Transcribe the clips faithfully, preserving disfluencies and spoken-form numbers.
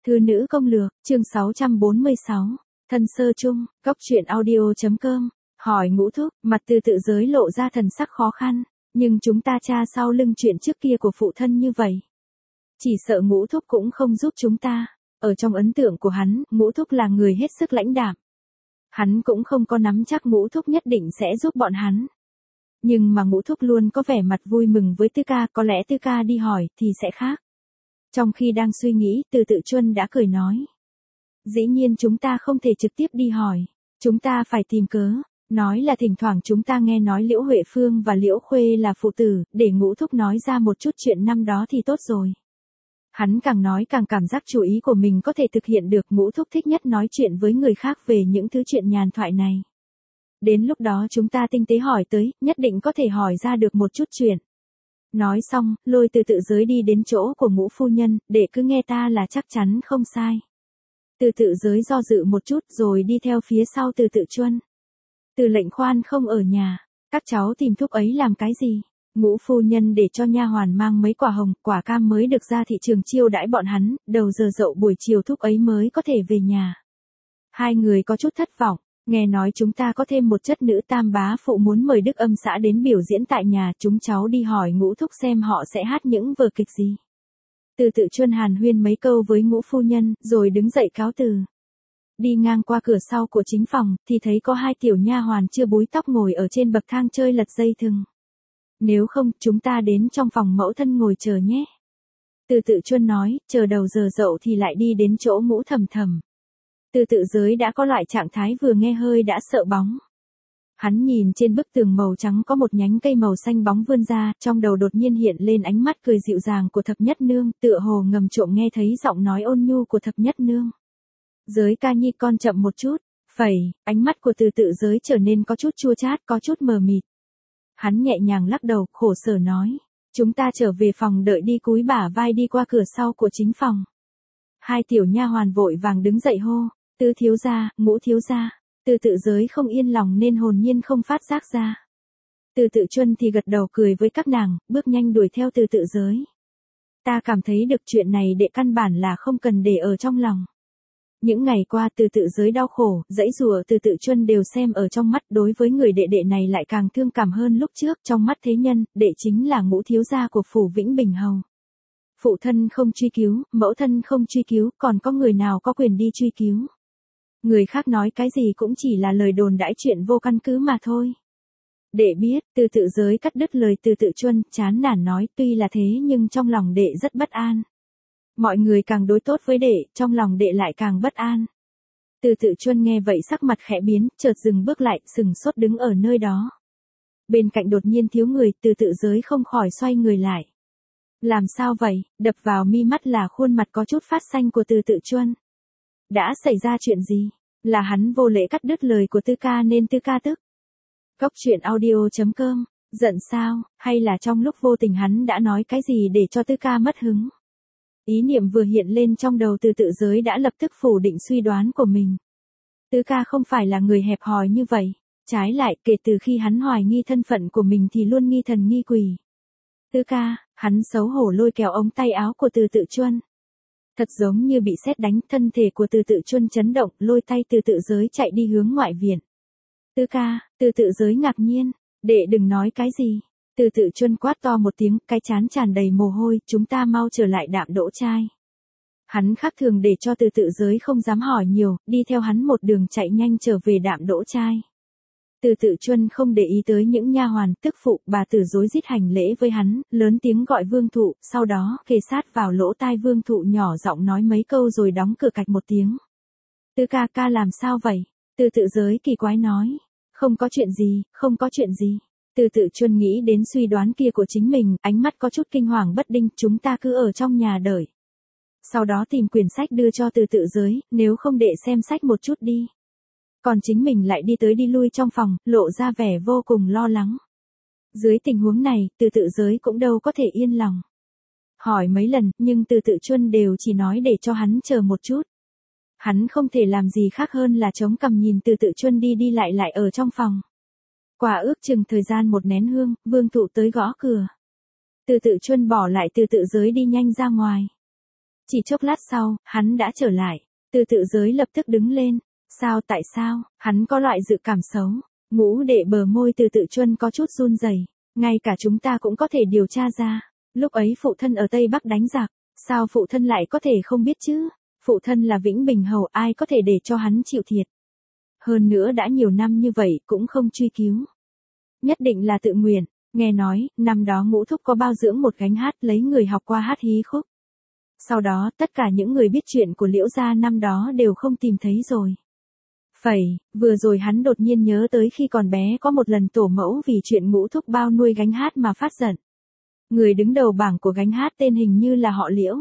Thư nữ công lược, chương sáu trăm bốn mươi sáu, thân sơ chung, góc truyện audio.com, hỏi Ngũ Thúc, mặt Từ Tự Giới lộ ra thần sắc khó khăn, nhưng chúng ta tra sau lưng chuyện trước kia của phụ thân như vậy. Chỉ sợ Ngũ Thúc cũng không giúp chúng ta, ở trong ấn tượng của hắn, Ngũ Thúc là người hết sức lãnh đạm. Hắn cũng không có nắm chắc Ngũ Thúc nhất định sẽ giúp bọn hắn. Nhưng mà Ngũ Thúc luôn có vẻ mặt vui mừng với Tư Ca, có lẽ Tư Ca đi hỏi thì sẽ khác. Trong khi đang suy nghĩ, Từ Tự Chuân đã cười nói. Dĩ nhiên chúng ta không thể trực tiếp đi hỏi. Chúng ta phải tìm cớ. Nói là thỉnh thoảng chúng ta nghe nói Liễu Huệ Phương và Liễu Khuê là phụ tử, để Ngũ Thúc nói ra một chút chuyện năm đó thì tốt rồi. Hắn càng nói càng cảm giác chủ ý của mình có thể thực hiện được. Ngũ Thúc thích nhất nói chuyện với người khác về những thứ chuyện nhàn thoại này. Đến lúc đó chúng ta tinh tế hỏi tới, nhất định có thể hỏi ra được một chút chuyện. Nói xong, lôi Từ Tự Giới đi đến chỗ của Ngũ phu nhân, để cứ nghe ta là chắc chắn không sai. Từ Tự Giới do dự một chút rồi đi theo phía sau Từ Tự Chuân. Từ Lệnh Khoan không ở nhà, các cháu tìm thúc ấy làm cái gì? Ngũ phu nhân để cho nha hoàn mang mấy quả hồng, quả cam mới được ra thị trường chiêu đãi bọn hắn, đầu giờ dậu buổi chiều thúc ấy mới có thể về nhà. Hai người có chút thất vọng. Nghe nói chúng ta có thêm một chất nữ tam bá phụ muốn mời Đức Âm xã đến biểu diễn tại nhà, chúng cháu đi hỏi Ngũ Thúc xem họ sẽ hát những vở kịch gì. Từ Tự Chuân hàn huyên mấy câu với Ngũ phu nhân, rồi đứng dậy cáo từ. Đi ngang qua cửa sau của chính phòng, thì thấy có hai tiểu nha hoàn chưa búi tóc ngồi ở trên bậc thang chơi lật dây thừng. Nếu không, chúng ta đến trong phòng mẫu thân ngồi chờ nhé. Từ Tự Chuân nói, chờ đầu giờ dậu thì lại đi đến chỗ Ngũ Thầm Thầm. Từ Tự Giới đã có loại trạng thái vừa nghe hơi đã sợ bóng. Hắn nhìn trên bức tường màu trắng có một nhánh cây màu xanh bóng vươn ra, trong đầu đột nhiên hiện lên ánh mắt cười dịu dàng của Thập Nhất Nương, tựa hồ ngầm trộm nghe thấy giọng nói ôn nhu của Thập Nhất Nương. Giới ca nhi con chậm một chút, phẩy, ánh mắt của Từ Tự Giới trở nên có chút chua chát, có chút mờ mịt. Hắn nhẹ nhàng lắc đầu, khổ sở nói, chúng ta trở về phòng đợi đi, cúi bả vai đi qua cửa sau của chính phòng. Hai tiểu nha hoàn vội vàng đứng dậy hô. Tứ thiếu gia, Ngũ thiếu gia. Từ Tự Giới không yên lòng nên hồn nhiên không phát giác ra. Từ Tự Chuân thì gật đầu cười với các nàng, bước nhanh đuổi theo Từ Tự Giới. Ta cảm thấy được chuyện này đệ căn bản là không cần để ở trong lòng. Những ngày qua Từ Tự Giới đau khổ, dãy rùa Từ Tự Chuân đều xem ở trong mắt, đối với người đệ đệ này lại càng thương cảm hơn lúc trước. Trong mắt thế nhân, đệ chính là Ngũ thiếu gia của phủ Vĩnh Bình Hầu. Phụ thân không truy cứu, mẫu thân không truy cứu, còn có người nào có quyền đi truy cứu. Người khác nói cái gì cũng chỉ là lời đồn đãi, chuyện vô căn cứ mà thôi. Đệ biết, Từ Tự Giới cắt đứt lời Từ Tự Chuân, chán nản nói, tuy là thế nhưng trong lòng đệ rất bất an. Mọi người càng đối tốt với đệ, trong lòng đệ lại càng bất an. Từ Tự Chuân nghe vậy sắc mặt khẽ biến, chợt dừng bước lại, sừng sốt đứng ở nơi đó. Bên cạnh đột nhiên thiếu người, Từ Tự Giới không khỏi xoay người lại. Làm sao vậy? Đập vào mi mắt là khuôn mặt có chút phát xanh của Từ Tự Chuân. Đã xảy ra chuyện gì? Là hắn vô lễ cắt đứt lời của Tư Ca nên Tư Ca tức. Góc truyện audio.com, giận sao, hay là trong lúc vô tình hắn đã nói cái gì để cho Tư Ca mất hứng? Ý niệm vừa hiện lên trong đầu Từ Tự Giới đã lập tức phủ định suy đoán của mình. Tư Ca không phải là người hẹp hòi như vậy. Trái lại, kể từ khi hắn hoài nghi thân phận của mình thì luôn nghi thần nghi quỷ. Tư Ca, hắn xấu hổ lôi kéo ống tay áo của Từ Tự Chuân. Thật giống như bị sét đánh, thân thể của Từ Tự Chuân chấn động, lôi tay Từ Tự Giới chạy đi hướng ngoại viện. Tư Ca, Từ Tự Giới ngạc nhiên, đệ đừng nói cái gì. Từ Tự Chuân quát to một tiếng, cái trán tràn đầy mồ hôi, chúng ta mau trở lại Đạm Đỗ Trai. Hắn khác thường để cho Từ Tự Giới không dám hỏi nhiều, đi theo hắn một đường chạy nhanh trở về Đạm Đỗ Trai. Từ Tự Chuân không để ý tới những nha hoàn, tức phụ, bà tử rối rít hành lễ với hắn, lớn tiếng gọi Vương Thụ, sau đó kề sát vào lỗ tai Vương Thụ nhỏ giọng nói mấy câu rồi đóng cửa cạch một tiếng. Tư ca ca làm sao vậy? Từ Tự Giới kỳ quái nói. Không có chuyện gì, không có chuyện gì. Từ Tự Chuân nghĩ đến suy đoán kia của chính mình, ánh mắt có chút kinh hoàng bất định, chúng ta cứ ở trong nhà đợi. Sau đó tìm quyển sách đưa cho Từ Tự Giới, nếu không đệ xem sách một chút đi. Còn chính mình lại đi tới đi lui trong phòng, lộ ra vẻ vô cùng lo lắng. Dưới tình huống này, Từ Tự Giới cũng đâu có thể yên lòng. Hỏi mấy lần, nhưng Từ Tự Chuân đều chỉ nói để cho hắn chờ một chút. Hắn không thể làm gì khác hơn là chống cằm nhìn Từ Tự Chuân đi đi lại lại ở trong phòng. Quả ước chừng thời gian một nén hương, Vương Thụ tới gõ cửa. Từ Tự Chuân bỏ lại Từ Tự Giới đi nhanh ra ngoài. Chỉ chốc lát sau, hắn đã trở lại. Từ tự giới lập tức đứng lên. Sao tại sao, hắn có loại dự cảm xấu. Ngũ đệ bờ môi từ tự chuân có chút run rẩy. Ngay cả chúng ta cũng có thể điều tra ra. Lúc ấy phụ thân ở Tây Bắc đánh giặc. Sao phụ thân lại có thể không biết chứ? Phụ thân là Vĩnh Bình Hầu, ai có thể để cho hắn chịu thiệt. Hơn nữa đã nhiều năm như vậy cũng không truy cứu. Nhất định là tự nguyện. Nghe nói, năm đó Ngũ thúc có bao dưỡng một gánh hát lấy người học qua hát hí khúc. Sau đó, tất cả những người biết chuyện của Liễu gia năm đó đều không tìm thấy rồi. Phẩy, vừa rồi hắn đột nhiên nhớ tới khi còn bé có một lần tổ mẫu vì chuyện Ngũ thúc bao nuôi gánh hát mà phát giận. Người đứng đầu bảng của gánh hát tên hình như là họ Liễu.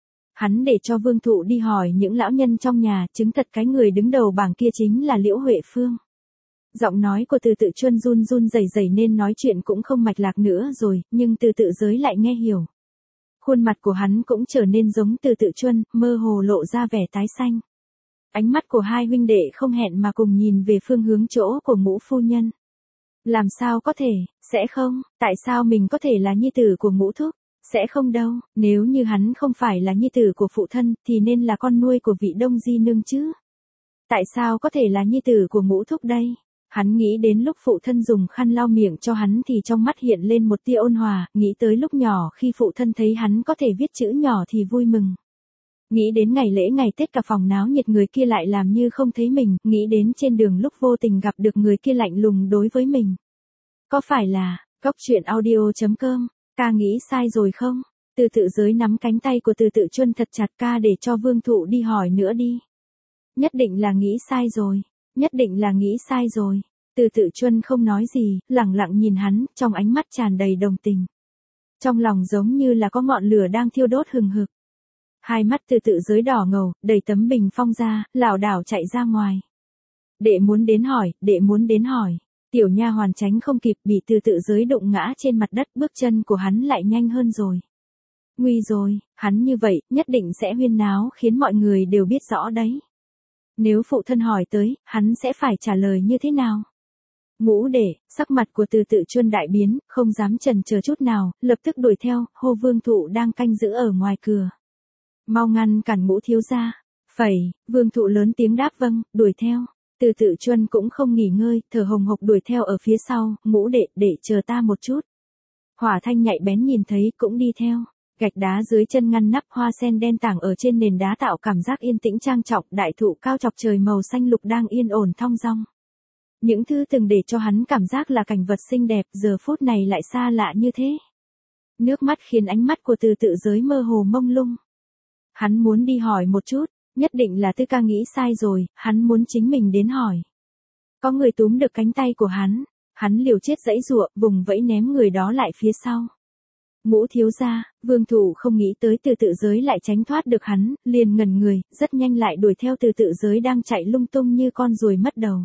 Hắn để cho Vương Thụ đi hỏi những lão nhân trong nhà, chứng thật cái người đứng đầu bảng kia chính là Liễu Huệ Phương. Giọng nói của Từ Tự Chuân run run rẩy rẩy nên nói chuyện cũng không mạch lạc nữa rồi, nhưng Từ Tự Giới lại nghe hiểu. Khuôn mặt của hắn cũng trở nên giống Từ Tự Chuân, mơ hồ lộ ra vẻ tái xanh. Ánh mắt của hai huynh đệ không hẹn mà cùng nhìn về phương hướng chỗ của Ngũ phu nhân. Làm sao có thể, sẽ không, tại sao mình có thể là nhi tử của Ngũ thúc? Sẽ không đâu, nếu như hắn không phải là nhi tử của phụ thân thì nên là con nuôi của vị Đông Di nương chứ. Tại sao có thể là nhi tử của Ngũ thúc đây? Hắn nghĩ đến lúc phụ thân dùng khăn lau miệng cho hắn thì trong mắt hiện lên một tia ôn hòa, nghĩ tới lúc nhỏ khi phụ thân thấy hắn có thể viết chữ nhỏ thì vui mừng. Nghĩ đến ngày lễ ngày Tết cả phòng náo nhiệt người kia lại làm như không thấy mình, nghĩ đến trên đường lúc vô tình gặp được người kia lạnh lùng đối với mình. Có phải là, Cóc Truyện Audio chấm com, ca nghĩ sai rồi không? Từ Tự Giới nắm cánh tay của Từ Tự Chuân thật chặt, ca để cho Vương Thụ đi hỏi nữa đi. Nhất định là nghĩ sai rồi, nhất định là nghĩ sai rồi. Từ Tự Chuân không nói gì, lặng lặng nhìn hắn, trong ánh mắt tràn đầy đồng tình. Trong lòng giống như là có ngọn lửa đang thiêu đốt hừng hực. Hai mắt Từ Tự Giới đỏ ngầu, đẩy tấm bình phong ra, lảo đảo chạy ra ngoài. Đệ muốn đến hỏi, đệ muốn đến hỏi. Tiểu nha hoàn tránh không kịp, bị Từ Tự Giới đụng ngã trên mặt đất, bước chân của hắn lại nhanh hơn rồi. Nguy rồi, hắn như vậy, nhất định sẽ huyên náo khiến mọi người đều biết rõ đấy. Nếu phụ thân hỏi tới, hắn sẽ phải trả lời như thế nào? Ngũ đệ, sắc mặt của Từ Tự Chuân đại biến, không dám chần chờ chút nào, lập tức đuổi theo, hô Vương Thụ đang canh giữ ở ngoài cửa. Mau ngăn cản Ngũ thiếu gia. Phẩy, Vương Thụ lớn tiếng đáp vâng, đuổi theo. Từ Tự Chuân cũng không nghỉ ngơi, thở hồng hộc đuổi theo ở phía sau, Ngũ đệ, để chờ ta một chút. Hỏa Thanh nhạy bén nhìn thấy cũng đi theo. Gạch đá dưới chân ngăn nắp, hoa sen đen tảng ở trên nền đá tạo cảm giác yên tĩnh trang trọng, đại thụ cao chọc trời màu xanh lục đang yên ổn thong dong. Những thứ từng để cho hắn cảm giác là cảnh vật xinh đẹp, giờ phút này lại xa lạ như thế. Nước mắt khiến ánh mắt của Từ Tự Giới mơ hồ mông lung. Hắn muốn đi hỏi một chút, nhất định là Tư ca nghĩ sai rồi, hắn muốn chính mình đến hỏi. Có người túm được cánh tay của hắn, hắn liều chết giãy giụa, vùng vẫy ném người đó lại phía sau. Ngũ thiếu gia, Vương Thụ không nghĩ tới Từ Tự Giới lại tránh thoát được hắn, liền ngẩn người, rất nhanh lại đuổi theo Từ Tự Giới đang chạy lung tung như con ruồi mất đầu.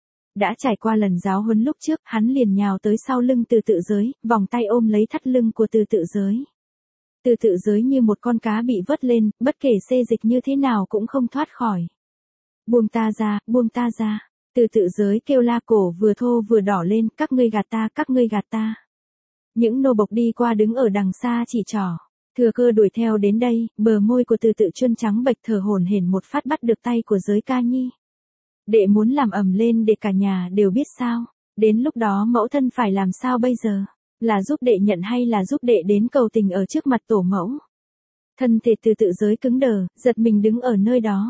Đã trải qua lần giáo huấn lúc trước, hắn liền nhào tới sau lưng Từ Tự Giới, vòng tay ôm lấy thắt lưng của Từ Tự Giới. Từ Tự Giới như một con cá bị vớt lên, bất kể xê dịch như thế nào cũng không thoát khỏi. Buông ta ra, buông ta ra. Từ Tự Giới kêu la, cổ vừa thô vừa đỏ lên, các ngươi gạt ta, các ngươi gạt ta. Những nô bộc đi qua đứng ở đằng xa chỉ trỏ. Thừa cơ đuổi theo đến đây, bờ môi của Từ Tự Chuân trắng bệch, thở hổn hển một phát bắt được tay của Giới ca nhi. Đệ muốn làm ầm lên để cả nhà đều biết sao. Đến lúc đó mẫu thân phải làm sao bây giờ? Là giúp đệ nhận hay là giúp đệ đến cầu tình ở trước mặt tổ mẫu? Thân thể Từ Tự Giới cứng đờ, giật mình đứng ở nơi đó.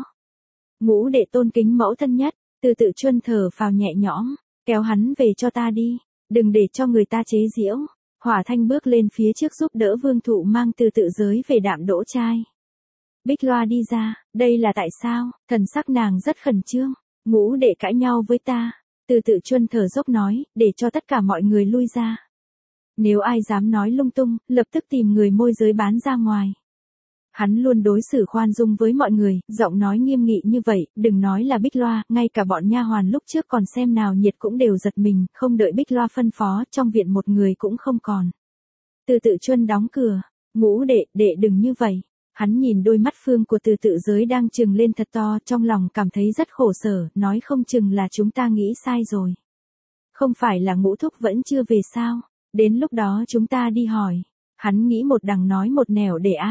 Ngũ đệ tôn kính mẫu thân nhất. Từ Tự Chuân thở phào nhẹ nhõm, kéo hắn về cho ta đi, đừng để cho người ta chế giễu. Hỏa Thanh bước lên phía trước giúp đỡ Vương Thụ mang Từ Tự Giới về đạm đỗ trai. Bích Loa đi ra, đây là tại sao? Thần sắc nàng rất khẩn trương. Ngũ đệ cãi nhau với ta. Từ Tự Chuân thở dốc nói, để cho tất cả mọi người lui ra. Nếu ai dám nói lung tung, lập tức tìm người môi giới bán ra ngoài. Hắn luôn đối xử khoan dung với mọi người, giọng nói nghiêm nghị như vậy, đừng nói là Bích Loa, ngay cả bọn nha hoàn lúc trước còn xem nào nhiệt cũng đều giật mình, không đợi Bích Loa phân phó, trong viện một người cũng không còn. Từ Tự Chuân đóng cửa, Ngũ đệ, đệ đừng như vậy. Hắn nhìn đôi mắt phương của Từ Tự Giới đang trừng lên thật to, trong lòng cảm thấy rất khổ sở, nói không chừng là chúng ta nghĩ sai rồi. Không phải là Ngũ thúc vẫn chưa về sao, đến lúc đó chúng ta đi hỏi. Hắn nghĩ một đằng nói một nẻo để an.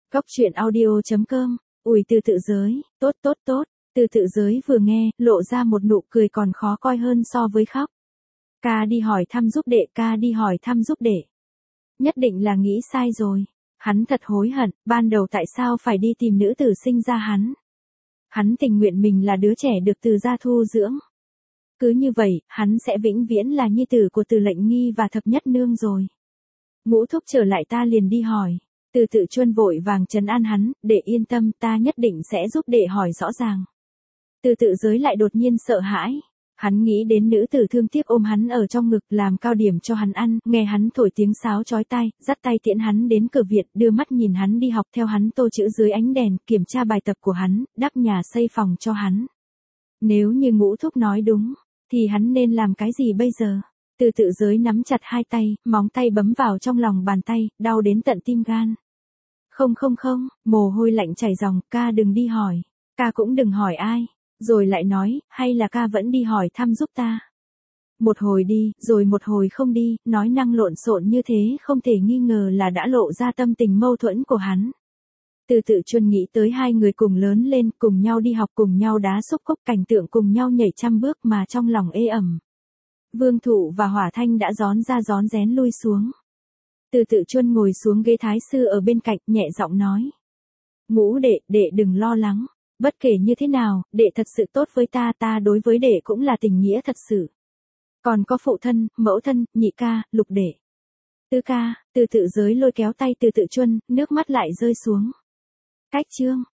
Góc chuyện audio chấm com. Ủi từ tự giới, tốt tốt tốt. Từ tự giới vừa nghe, lộ ra một nụ cười còn khó coi hơn so với khóc. Ca đi hỏi thăm giúp đệ, ca đi hỏi thăm giúp đệ. Nhất định là nghĩ sai rồi. Hắn thật hối hận, ban đầu tại sao phải đi tìm nữ tử sinh ra hắn. Hắn tình nguyện mình là đứa trẻ được từ gia thu dưỡng. Cứ như vậy, hắn sẽ vĩnh viễn là nhi tử của Từ Lệnh Nghi và Thập Nhất Nương rồi. Ngũ thúc trở lại ta liền đi hỏi. Từ tự chuân vội vàng trấn an hắn, đệ yên tâm, ta nhất định sẽ giúp đệ hỏi rõ ràng. Từ tự giới lại đột nhiên sợ hãi. Hắn nghĩ đến nữ tử thương tiếc ôm hắn ở trong ngực làm cao điểm cho hắn ăn, nghe hắn thổi tiếng sáo chói tai, dắt tay tiễn hắn đến cửa viện, đưa mắt nhìn hắn đi học theo hắn tô chữ dưới ánh đèn, kiểm tra bài tập của hắn, đắp nhà xây phòng cho hắn. Nếu như Ngũ thúc nói đúng, thì hắn nên làm cái gì bây giờ? Từ tự giới nắm chặt hai tay, móng tay bấm vào trong lòng bàn tay, đau đến tận tim gan. Không không không, mồ hôi lạnh chảy ròng, ca đừng đi hỏi, ca cũng đừng hỏi ai. Rồi lại nói, hay là ca vẫn đi hỏi thăm giúp ta. Một hồi đi, rồi một hồi không đi, nói năng lộn xộn như thế không thể nghi ngờ là đã lộ ra tâm tình mâu thuẫn của hắn. Từ tự chuân nghĩ tới hai người cùng lớn lên, cùng nhau đi học, cùng nhau đá xúc cốc, cảnh tượng cùng nhau nhảy trăm bước mà trong lòng ê ẩm. Vương Thụ và Hỏa Thanh đã rón ra rón rén lui xuống. Từ tự chuân ngồi xuống ghế thái sư ở bên cạnh, nhẹ giọng nói. Ngũ đệ, đệ đừng lo lắng. Bất kể như thế nào, đệ thật sự tốt với ta, ta đối với đệ cũng là tình nghĩa thật sự. Còn có phụ thân, mẫu thân, nhị ca, lục đệ. Tứ ca, từ tự giới lôi kéo tay từ tự chuân, nước mắt lại rơi xuống. Cách chương.